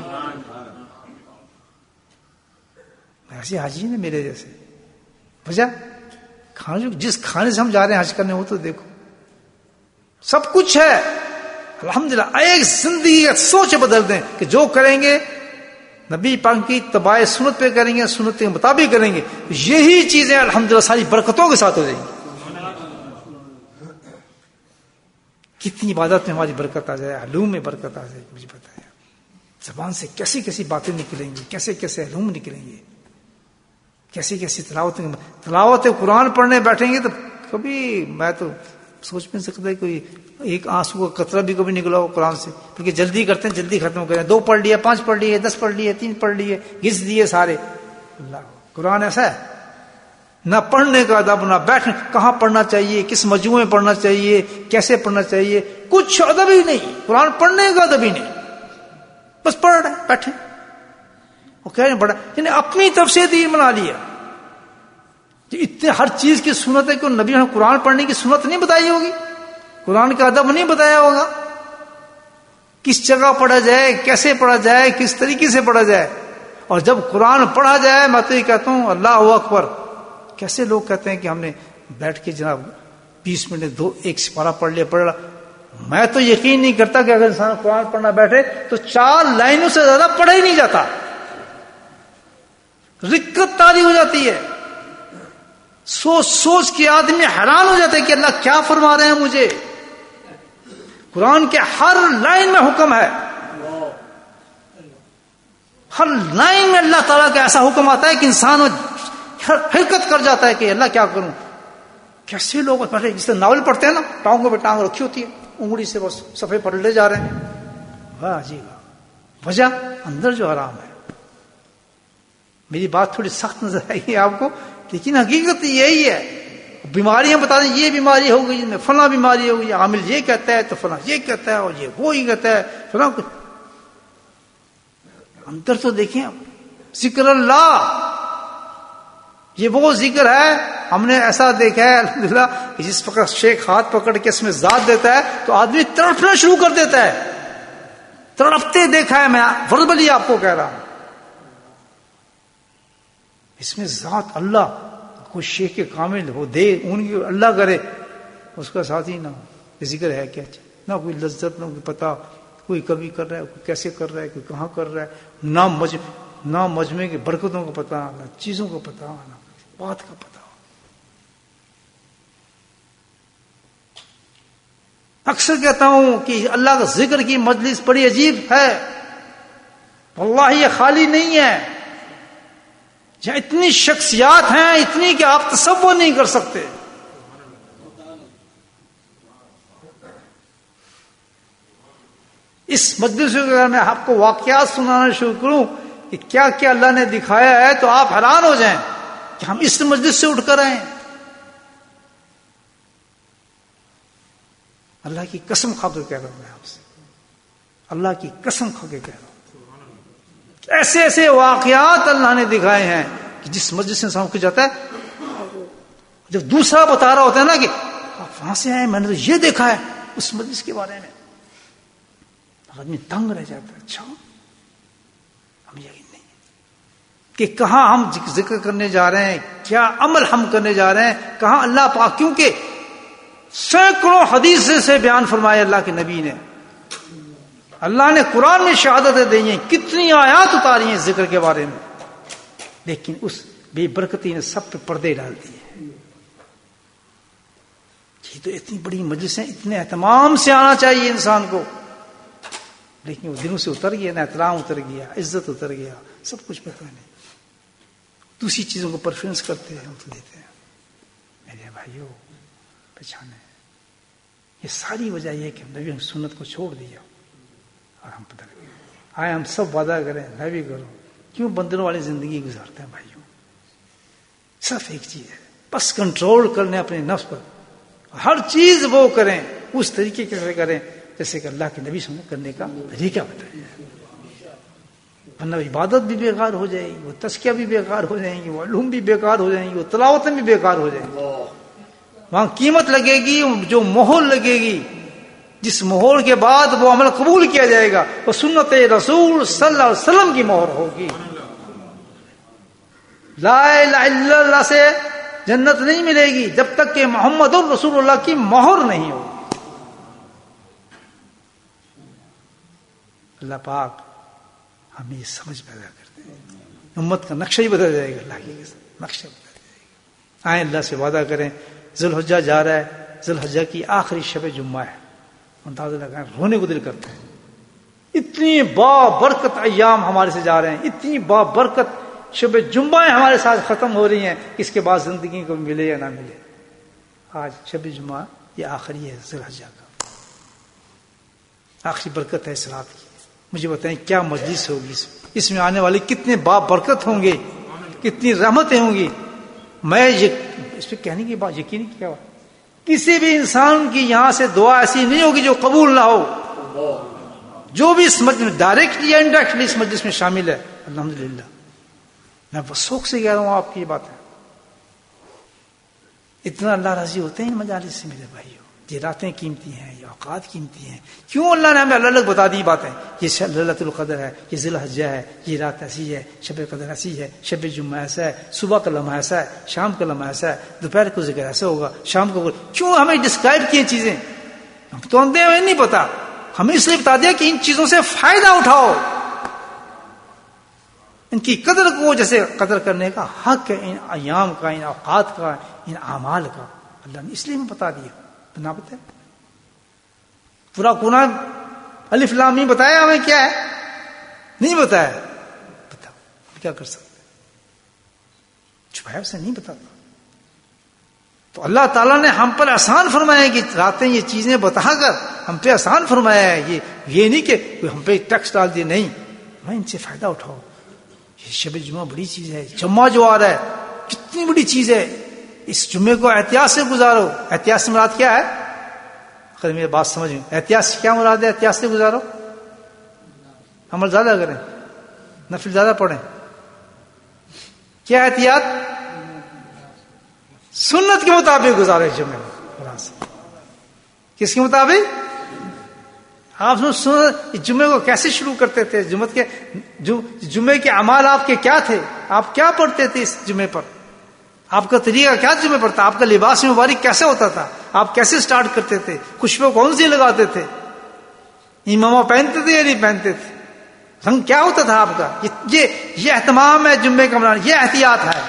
ایسے حاجی نے میرے جیسے وجہ کھانے، جس کھانے سے ہم جا رہے ہیں حج کرنے وہ تو دیکھو سب کچھ ہے. الحمدللہ ایک زندگی کا سوچ بدل دیں کہ جو کریں گے نبی پاک کی اتباع سنت پہ کریں گے، سنت کے مطابق کریں گے، یہی چیزیں الحمدللہ ساری برکتوں کے ساتھ ہو جائیں گی. کتنی عبادت میں ہماری برکت آ جائے، علوم میں برکت آ جائے. مجھے پتا ہے زبان سے کیسی کیسی باتیں نکلیں گی، کیسے کیسے علوم نکلیں گے، کیسی کیسی تلاوت قرآن پڑھنے بیٹھیں گے تو کبھی میں تو سوچ نہیں سکتا کوئی ایک آنسو کا قطرہ بھی کبھی نکلا ہو قرآن سے. کیونکہ جلدی کرتے ہیں، جلدی ختم کریں. 2 پڑھ لیے، 5 پڑھ لیے، 10 پڑھ لیے، 3 پڑھ لیے، گھس دیے سارے. اللہ قرآن ایسا ہے، نہ پڑھنے کا ادب، نہ بیٹھنے، کہاں پڑھنا چاہیے، کس مجموعے میں پڑھنا چاہیے، کیسے پڑھنا چاہیے، کچھ ادب ہی نہیں. قرآن پڑھنے کا ادب ہی نہیں، بس پڑھ رہے بیٹھے. وہ کہہ رہے ہیں بڑا، یعنی اپنی طرف سے دین بنا لیا. اتنے ہر چیز کی سنت ہے کہ نبی نے قرآن پڑھنے کی سنت نہیں بتائی ہوگی، قرآن کا ادب نہیں بتایا ہوگا، کس جگہ پڑھا جائے، کیسے پڑھا جائے، کس طریقے سے پڑھا جائے. اور جب قرآن پڑھا جائے میں تو یہ کہتا ہوں اللہ اکبر. کیسے لوگ کہتے ہیں کہ ہم نے بیٹھ کے جناب 20 منٹ 1 سپارہ پڑھ لیا پڑھ رہا. میں تو یقین نہیں کرتا کہ اگر انسان قرآن پڑھنا بیٹھے تو 4 لائنوں سے زیادہ پڑھا ہی نہیں جاتا. رکت تاری ہو جاتی ہے. سوچ سوچ کے آدمی حیران ہو جاتا ہے کہ اللہ کیا فرما رہے ہیں مجھے. قرآن کے ہر لائن میں حکم ہے، ہر لائن میں اللہ تعالیٰ کا ایسا حکم آتا ہے کہ انسان حرکت کر جاتا ہے کہ اللہ کیا کروں. کیسے لوگ پڑھے جس سے ناول پڑھتے ہیں نا، ٹانگوں پہ ٹانگ رکھی ہوتی ہے، انگلی سے بس صفحے پڑھ لے جا رہے ہیں. واہ جی واہ. وجہ اندر جو آرام ہے. میری بات تھوڑی سخت نظر آئی ہے آپ کو، لیکن حقیقت یہی ہے. بیماریاں بتا دیں یہ بیماری ہو گئی، میں فلاں بیماری ہو گئی، عامل یہ کہتا ہے تو فلاں یہ کہتا ہے، اور یہ وہی کہتا ہے فلاں. اندر تو دیکھیں ذکر اللہ، یہ وہ ذکر ہے ہم نے ایسا دیکھا ہے الحمدللہ کہ جس وقت شیخ ہاتھ پکڑ کے اس میں ذات دیتا ہے تو آدمی تڑپنا شروع کر دیتا ہے. تڑپتے دیکھا ہے میں، وربلی آپ کو کہہ رہا ہوں. اس میں ذات اللہ، کوئی شیخ کے کامل ہو دے ان کی اللہ کرے، اس کا ساتھی نہ ہو. یہ ذکر ہے کیا؟ نہ کوئی لذت، نہ کوئی پتہ، کوئی کبھی کر رہا ہے، کوئی کیسے کر رہا ہے، کوئی کہاں کر رہا ہے. نہ مجمع کی برکتوں کا پتہ، نہ چیزوں کا پتہ، نہ بات کا پتہ. اکثر کہتا ہوں کہ اللہ کا ذکر کی مجلس بڑی عجیب ہے. واللہ یہ خالی نہیں ہے. جہاں اتنی شخصیات ہیں، اتنی کہ آپ تصور نہیں کر سکتے. اس مجلس میں اگر میں آپ کو واقعات سنانا شروع کروں کہ کیا کیا اللہ نے دکھایا ہے تو آپ حیران ہو جائیں کہ ہم اس مجلس سے اٹھ کر آئے ہیں. اللہ کی قسم کھا کے کہہ رہا ہوں میں آپ سے, اللہ کی قسم کھا کے کہہ رہا ہوں, ایسے ایسے واقعات اللہ نے دکھائے ہیں کہ جس مجلس سے انسان اٹھ جاتا ہے. جب دوسرا بتا رہا ہوتا ہے نا کہ آپ وہاں سے آئے, میں نے تو یہ دیکھا ہے اس مجلس کے بارے میں, آدمی تنگ رہ جاتا ہے. اچھا ہم یقین نہیں کہ کہاں ہم ذکر کرنے جا رہے ہیں, کیا عمل ہم کرنے جا رہے ہیں, کہاں اللہ پاک, کیونکہ سینکڑوں حدیث سے بیان فرمایا اللہ کے نبی نے, اللہ نے قرآن میں شہادتیں دی ہیں, کتنی آیات اتاری ہیں ذکر کے بارے میں, لیکن اس بے برکتی نے سب پہ پردے ڈال دیے. یہ تو اتنی بڑی مجلس ہیں, اتنے اہتمام سے آنا چاہیے انسان کو, لیکن وہ دنوں سے اتر گیا, نہ احترام اتر گیا, عزت اتر گیا, سب کچھ پتہ نہیں. دوسری چیزوں کو پریفرنس کرتے ہیں, ہم تو دیتے ہیں. میرے بھائیوں پہچانے, یہ ساری وجہ یہ ہے کہ ہم نبی سنت کو چھوڑ دیا اور ہم بدل گئے. آئے ہم سب وعدہ کریں, میں بھی کروں, کیوں بندروں والی زندگی گزارتے ہیں بھائیوں. صرف ایک چیز ہے, بس کنٹرول کرنے اپنے نفس پر, ہر چیز وہ کریں اس طریقے سے کریں جیسے کہ اللہ کے نبی سنت کرنے کا طریقہ بتایا ہے. ورنہ عبادت بھی بیکار ہو جائے گی, وہ تزکیہ بھی بیکار ہو جائیں گی, وہ علوم بھی بیکار ہو جائیں گی, وہ تلاوتیں بھی بیکار ہو جائیں گی. وہاں قیمت لگے گی, جو مہر لگے گی, جس مہر کے بعد وہ عمل قبول کیا جائے گا, وہ سنت رسول صلی اللہ علیہ وسلم کی مہر ہوگی. لا الہ الا اللہ سے جنت نہیں ملے گی جب تک کہ محمد رسول اللہ کی مہر نہیں ہوگی. اللہ پاک ہمیں یہ سمجھ پیدا کرتے ہیں, امت کا نقشہ ہی بدل جائے گا, اللہ کی نقشہ بدل جائے گا. آئیں اللہ سے وعدہ کریں, ذوالحجہ جا رہا ہے, ذوالحجہ کی آخری شب جمعہ ہے, اندازہ لگائیں, رونے کو دل کرتے ہیں. اتنی بابرکت ایام ہمارے سے جا رہے ہیں, اتنی بابرکت شب جمعہ ہمارے ساتھ ختم ہو رہی ہیں, اس کے بعد زندگی کو ملے یا نہ ملے. آج شب جمعہ یہ آخری ہے ذوالحجہ کا, آخری برکت ہے اس رات کی. مجھے بتائیں کیا مجلس ہوگی, اس میں آنے والے کتنے بابرکت ہوں گے, کتنی رحمتیں ہوں گی. میں اس پہ کہنے کی بات یقین کیا ہوا, کسی بھی انسان کی یہاں سے دعا ایسی نہیں ہوگی جو قبول نہ ہو, جو بھی اس مجلس میں ڈائریکٹ یا انڈائریکٹلی اس مجلس میں شامل ہے. الحمدللہ میں بس شوق سے کہہ رہا ہوں آپ کی بات ہے. اتنا اللہ راضی ہوتے ہیں ان مجالس سے میرے بھائیوں. یہ راتیں قیمتی ہیں, یہ اوقات قیمتی ہیں. کیوں اللہ نے ہمیں الگ الگ بتا دی باتیں, یہ ليلۃ القدر ہے, یہ ذی الحجہ ہے, یہ رات ایسی ہے, شب قدر ایسی ہے, شب جمعہ ایسا ہے, صبح کا لمحہ ایسا ہے, شام کا لمحہ ایسا ہے, دوپہر کو ذکر ایسا ہوگا, شام کو. کیوں ہمیں ڈسکرائب کی چیزیں, ہم تو اندھے ہمیں نہیں پتا. ہمیں اس لیے بتا دیا کہ ان چیزوں سے فائدہ اٹھاؤ, ان کی قدر کو جیسے قدر کرنے کا حق ہے, ان ایام کا, ان اوقات کا, ان اعمال کا. اللہ نے اس لیے ہمیں بتا دیا. نہ بتائے پورا قرآن الف لام میم بتایا ہمیں کیا ہے, نہیں بتایا. بتاؤ کیا کر سکتے, چھپایا اسے نہیں بتاتا. تو اللہ تعالیٰ نے ہم پر آسان فرمایا کہ راتیں یہ چیزیں بتا کر ہم پہ آسان فرمایا ہے. یہ نہیں کہ ہم پہ ٹیکس ڈال دیے, نہیں, میں ان سے فائدہ اٹھاؤ. یہ شب جمعہ بڑی چیز ہے, جمعہ جو آ رہا ہے کتنی بڑی چیز ہے. اس جمعے کو احتیاط سے گزارو. احتیاط سے مراد کیا ہے, خیر میری بات سمجھ, احتیاط سے کیا مراد ہے؟ احتیاط سے گزارو, عمل زیادہ کریں, نفل زیادہ پڑھیں. کیا احتیاط؟ سنت کے مطابق گزارے جمعے میں. کس کے مطابق؟ آپ جمعے کو کیسے شروع کرتے تھے, جمعے کے اعمال آپ کے کیا تھے, آپ کیا پڑھتے تھے اس جمعے پر, آپ کا طریقہ کیا جمعے پر تھا, آپ کا لباس مبارک کیسے ہوتا تھا, آپ کیسے سٹارٹ کرتے تھے, خوشبو کون سی لگاتے تھے, امامہ پہنتے تھے یا نہیں پہنتے تھے, رنگ کیا ہوتا تھا آپ کا. یہ اہتمام ہے جمعے کا منانا, یہ احتیاط ہے.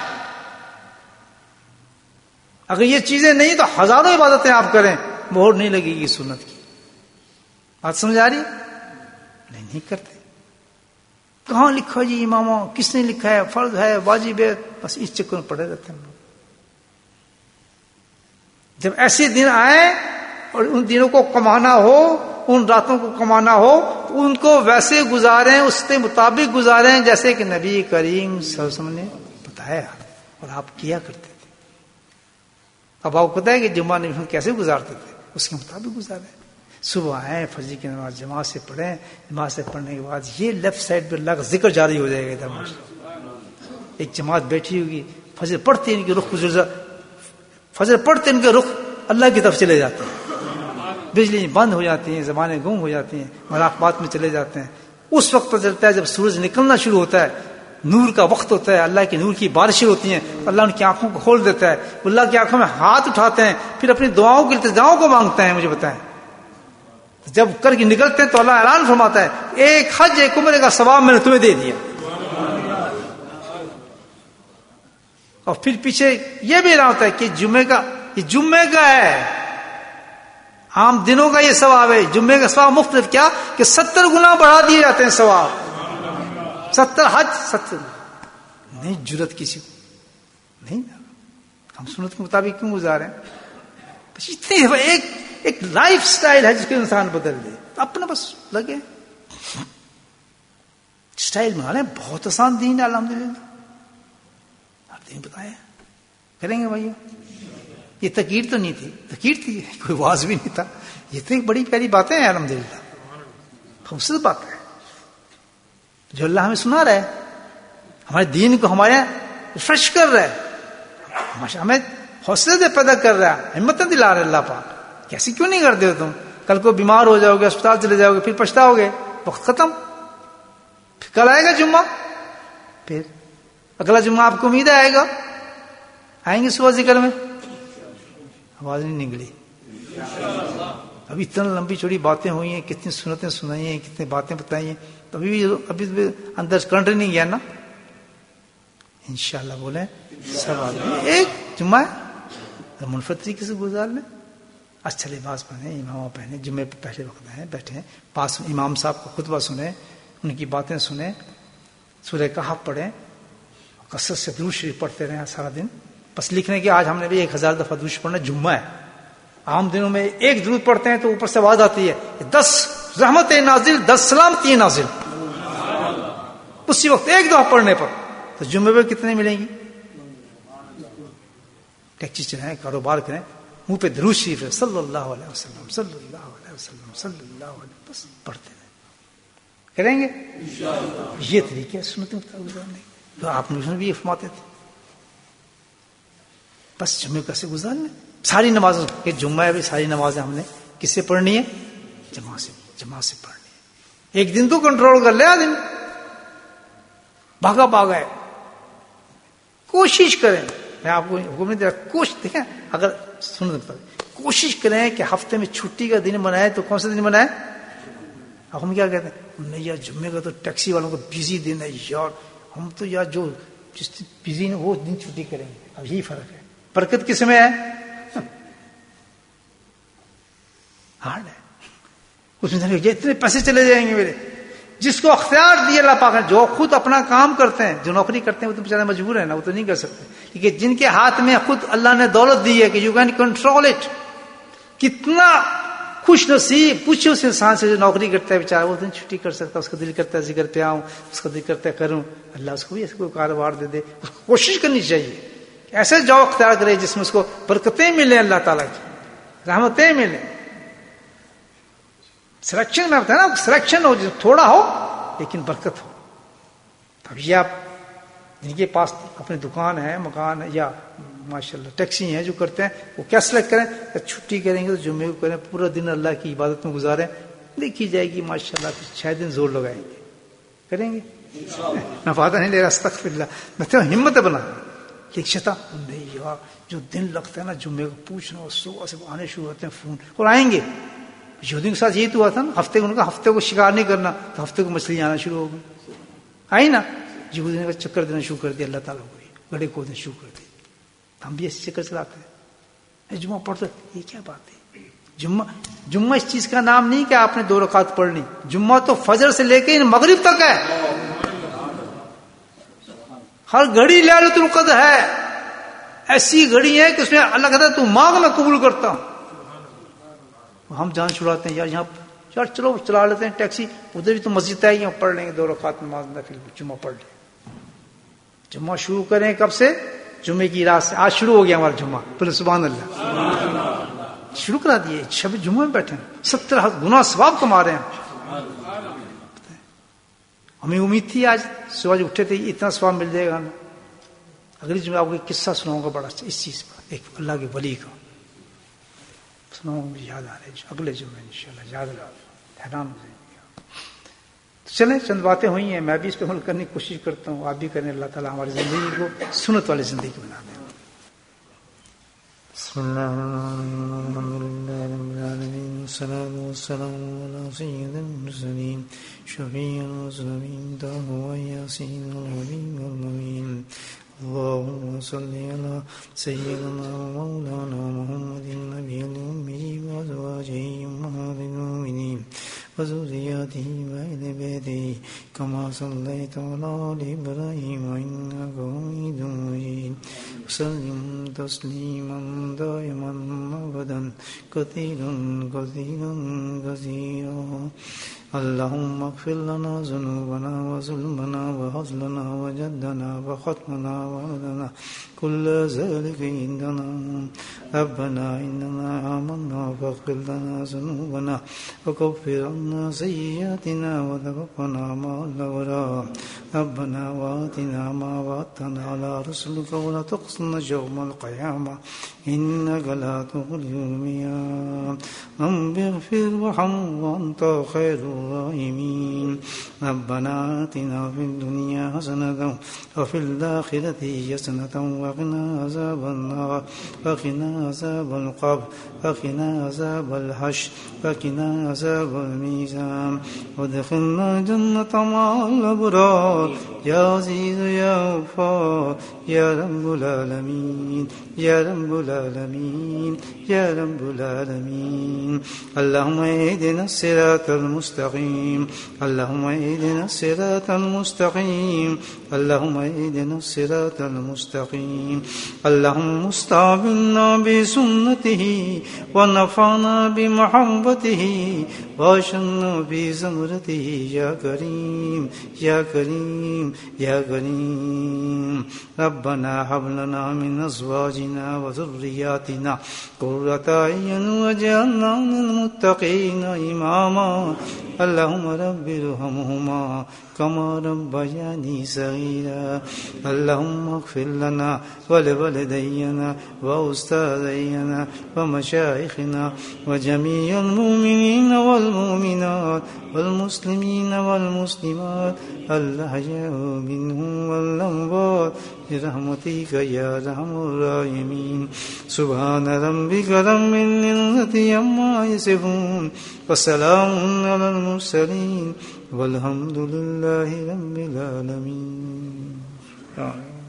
اگر یہ چیزیں نہیں تو ہزاروں عبادتیں آپ کریں, مہر نہیں لگے گی سنت کی. بات سمجھ آ رہی ہے؟ نہیں کرتے. کہاں لکھا جی امامہ, کس نے لکھا ہے, فرض ہے, واجب ہے, بس اس چکر میں پڑے رہتے ہیں لوگ. جب ایسے دن آئے اور ان دنوں کو کمانا ہو, ان راتوں کو کمانا ہو, تو ان کو ویسے گزاریں، اس کے مطابق گزاریں جیسے کہ نبی کریم صلی اللہ علیہ وسلم نے بتایا اور آپ کیا کرتے تھے. اب آپ کو پتا ہے کہ جمعہ نبی کیسے گزارتے تھے، اس کے مطابق گزاریں. صبح آئیں، فجر کی نماز جماعت سے پڑھیں، جماعت سے پڑھنے کے بعد یہ لیفٹ سائڈ پہ اللہ کا ذکر جاری ہو جائے گا. ادھر ایک جماعت بیٹھی ہوگی، فجر پڑھتے ان کے رخ فجر پڑھتے ان کے رخ اللہ کی طرف چلے جاتے ہیں، بجلی بند ہو جاتی ہیں، زبانیں گم ہو جاتی ہیں، مراقبات میں چلے جاتے ہیں. اس وقت پتہ چلتا ہے جب سورج نکلنا شروع ہوتا ہے، نور کا وقت ہوتا ہے، اللہ کی نور کی بارشیں ہوتی ہیں، اللہ ان کی آنکھوں کو کھول دیتا ہے، اللہ کی آنکھوں میں ہاتھ اٹھاتے ہیں، پھر اپنی دعاؤں کی التجاؤں کو مانگتے ہیں. مجھے بتائیں جب کر کے نکلتے ہیں تو اللہ اعلان فرماتا ہے ایک حج ایک عمرے کا ثواب میں نے تمہیں دے دیا. اور پھر پیچھے یہ بھی اعلان ہوتا ہے کہ یہ جمعے کا ہے، عام دنوں کا یہ ثواب ہے، جمعے کا ثواب مختلف کیا کہ 70 گنا بڑھا دیے جاتے ہیں ثواب. 70 حج 70 نہیں جرت کسی کو نہیں، ہم سنت کے مطابق کیوں گزارے؟ اتنی ایک لائف سٹائل ہے جس کو انسان بدل دے. اپنا بس لگے سٹائل بنا لیں. بہت آسان دین ہے الحمدللہ، آپ دین بتایا کریں گے بھائی. یہ تقریر تو نہیں تھی، تقریر تھی، کوئی واز بھی نہیں تھا. یہ تو ایک بڑی پیاری باتیں ہیں الحمدللہ، خوبصورت بات ہے جو اللہ ہمیں سنا رہا ہے، ہمارے دین کو ہمارے ریفریش کر رہا ہے، ہمیں حوصلے سے پیدا کر رہا ہے، ہمتیں دلا رہا ہے اللہ پاک. کیسے کیوں نہیں کرتے ہو تم؟ کل کو بیمار ہو جاؤ گے، اسپتال چلے جاؤ گے، پھر پچھتاؤ گے، وقت ختم. پھر کل آئے گا جمعہ، پھر اگلا جمعہ آپ کو امید آئے گا، آئیں گے صبح ذکر میں. آواز نہیں نکلی. ابھی اتنا لمبی چوڑی باتیں ہوئی ہیں، کتنی سنتیں سنائی ہیں، کتنی باتیں بتائی ہیں، تو ابھی اندر کرنٹ نہیں گیا نا. انشاءاللہ بولیں سب آدمی ایک جمعہ ہے، منفرد طریقے سے گزار لیں. اچھا لباس پہنے، امامہ پہنے، جمعے پہ پہلے وقت آئیں، بیٹھیں پاس امام صاحب کا خطبہ سنیں، ان کی باتیں سنیں، سورہ کہف پڑھیں، کثرت سے درود شریف پڑھتے رہیں سارا دن. بس لکھنے کے آج ہم نے بھی 1000 دفعہ درود پڑھنا. جمعہ ہے، عام دنوں میں ایک درود پڑھتے ہیں تو اوپر سے آواز آتی ہے 10 رحمتیں نازل، 10 سلامتی نازل اسی وقت ایک دفعہ پڑھنے پر. تو جمعے پہ کتنے ملیں گی؟ ٹیکسی چلائیں، کاروبار کریں، منہ پہ درود شریف ہے صلی اللہ علیہ وسلم صلی اللہ علیہ وسلم صلی اللہ علیہ، بس پڑھتے رہیں. کریں گے یہ طریقے سنت گزارنے تو آپ نے بھی فرماتے تھے. بس جمعے کیسے گزارنے؟ ساری نمازوں کہ جمعہ بھی ساری نمازیں ہم نے کس سے پڑھنی ہے؟ جماعت سے پڑھنی ہے. ایک دن تو کنٹرول کر لے، آدمی بھاگا ہے. کوشش کریں، میں آپ کو حکم نہیں دے رہا، کوشش دیکھیں، اگر کوشش کریں کہ ہفتے میں چھٹی کا دن منائے تو کون سا دن منائے؟ اب ہم کیا کہتے ہیں نہیں یار جمعے کا تو ٹیکسی والوں کو بزی دن ہے یار، ہم تو یار جو جس دن بزی ہے وہ دن چھٹی کریں گے. اب یہی فرق ہے. برکت کس میں ہے؟ ہارڈ ہے. اس میں اتنے پیسے چلے جائیں گے میرے. جس کو اختیار دیا اللہ پاک نے، جو خود اپنا کام کرتے ہیں، جو نوکری کرتے ہیں، وہ تو بیچارے مجبور ہیں نا، وہ تو نہیں کر سکتے. کیونکہ جن کے ہاتھ میں خود اللہ نے دولت دی ہے کہ یو کین کنٹرول اٹ، کتنا خوش نصیب پوچھے اس انسان سے جو نوکری کرتا ہے بیچارہ، وہ دن چھٹی کر سکتا ہے، اس کا دل کرتا ہے ذکر پہ آؤں، اس کا دل کرتا ہے کروں. اللہ اس کو بھی ایسے کوئی کاروبار دے دے. اس کو کوشش کرنی چاہیے ایسے جاب اختیار کرے جس میں اس کو برکتیں ملیں، اللہ تعالیٰ کی رحمتیں ملیں. سلیکشن میں ہوتا ہے نا، سلیکشن ہو، تھوڑا ہو لیکن برکت ہو. اب یہ آپ جن کے پاس اپنی دکان ہے، مکان ہے، یا ماشاءاللہ ٹیکسی ہیں جو کرتے ہیں، وہ کیا سلیکٹ کریں؟ چھٹی کریں گے تو جمعے کو کریں، پورا دن اللہ کی عبادت میں گزاریں، دیکھی جائے گی ماشاءاللہ 6 دن زور لگائیں گے. کریں گے؟ میں وعدہ نہیں لے رہا، استغفر اللہ، میں تو ہمت بنا ایک شتا نہیں یار، جو دن لگتا ہے نا جمعے کو پوچھنا، صبح سے آنے شروع ہوتے ہیں فون، اور آئیں گے. یہودیوں کے ساتھ یہی تو ہوا تھا نا، ہفتے کو شکار نہیں کرنا تو ہفتے کو مچھلی آنا شروع ہو گئی. آئی نا، یہودیوں نے چکر دینا شروع کر دیا اللہ تعالیٰ کو، گڑے کھودنا شروع کر دی. ہم بھی ایسے چکر چلاتے ہیں. جمعہ پڑھتے یہ کیا بات ہے؟ جمعہ اس چیز کا نام نہیں کہ آپ نے 2 رکعت پڑھنی. جمعہ تو فجر سے لے کے مغرب تک ہے. ہر گھڑی لیلۃ القدر ہے. ایسی گھڑی ہے کہ اس میں اللہ کہتا ہے تو مانگ میں قبول کرتا ہوں. ہم جان چھڑاتے ہیں یار، یہاں यार चलो चला लेते हैं टैक्सी, उधर भी तो मस्जिद है, यहाँ पढ़ लेंगे 2 रकात नमाज नफिल, जुम्मा पढ़ ले। जुम्मा शुरू करें कब से? जुम्मे की रात से। आज शुरू हो गया हमारा जुम्मा, बोले सुभान अल्लाह, शुरू करा दिए। शब जुम्मे में बैठे 70 गुना सवाब कमा रहे हैं। हमें उम्मीद थी आज सुबह उठे थे इतना सवाब मिल जाएगा हमें। अगली जुम्मे आपको एक किस्सा सुनाऊंगा बड़ा इस चीज पर, एक अल्लाह के वली का सुनाऊंगा, मुझे याद आ रहा है। अगले जुम्मे इंशाल्लाह याद रहा, हैरान हो जाएंगे। तो चले, चंद बातें हुई हैं, मैं भी इस पर अमल करने की कोशिश करता हूँ, आप भी करें। अल्लाह ताला हमारी जिंदगी को सुन्नत वाली जिंदगी बना दें। اللهم صل على سيدنا ومولانا محمد النبي الأمي وأزواجه أمهات المؤمنين وذرياته وأهل بيته كما صليت على آل إبراهيم إنك حميد مجيد وسلم تسليما دائما أبدا كثيرا كثيرا كثيرا. اللهم اغفر لنا ذنوبنا وظلمنا وهزلنا وجدنا وختمنا وعدنا كل ذلك عندنا. ربنا إننا آمنا فاغفر لنا ذنوبنا وكفر عنا سيئاتنا وتوفنا مع الأبرار. ربنا وآتنا ما وعدتنا على رسلك ولا تخزنا يوم القيامة إنك لا تخلف الميعاد. رب اغفر وارحم وأنت خير الراحمين. ربنا آتنا في الدنيا حسنة وفي الآخرة حسنة وقنا عذاب النار وقنا عذاب القبر وقنا عذاب الحشر وقنا عذاب الميزان. وادخلنا الجنة مع الأبرار يا عزيز يا غفار يا رب العالمين يا رب العالمين يا رب العالمين. اللهم اهدنا الصراط المستقيم اللهم اهدنا الصراط المستقيم اللهم اهدنا الصراط المستقيم. اللهم استعملنا بسنته ونفعنا بمحبته واشرنا بزمرته يا كريم يا كريم يا كريم. ربنا هب لنا من أزواجنا وذرياتنا قرة أعين واجعلنا للمتقين إماما. اللهم رب ارحمهما كما ربياني صغيرا. اللهم اغفر لنا ولوالدينا وأستاذينا ومشايخنا وجميع المؤمنين والمؤمنات والمسلمين والمسلمات الأحياء منهم والأموات برحمتك يا أرحم الراحمين. سبحان ربك رب العزة عما يصفون وسلام على المرسلين والحمد لله رب العالمين.